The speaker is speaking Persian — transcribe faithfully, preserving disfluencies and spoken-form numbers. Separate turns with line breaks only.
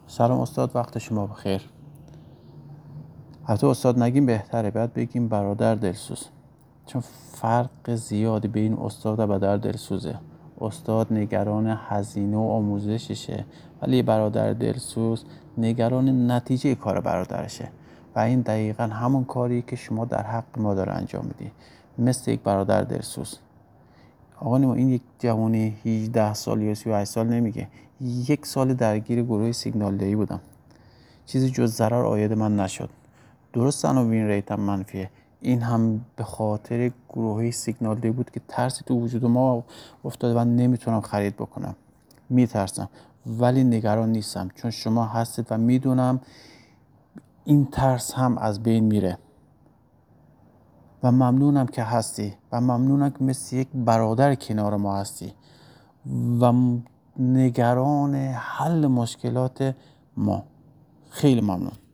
سلام استاد، وقت شما بخیر. البته استاد نگیم بهتره، بعد بگیم برادر دلسوز، چون فرق زیادی بین استاد و برادر دلسوزه. استاد نگران هزینه و آموزششه، ولی برادر دلسوز نگران نتیجه کار برادرشه. و این دقیقا همون کاری که شما در حق ما داره انجام میدی، مثل یک برادر دلسوز. آقا نیما، این یک جوانی هجده سال یا سی و هشت سال نمیگه. یک سال درگیر گروه سیگنال دهی بودم، چیزی جز ضرر عاید من نشد. درست عناوین ریتم منفیه، این هم به خاطر گروه سیگنال دهی بود که ترسی تو وجود ما افتاده و نمیتونم خرید بکنم. میترسم ولی نگران نیستم، چون شما هستید و میدونم این ترس هم از بین میره. و ممنونم که هستی و ممنونم که مثل یک برادر کنار ما هستی و نگران حل مشکلات ما. خیلی ممنون.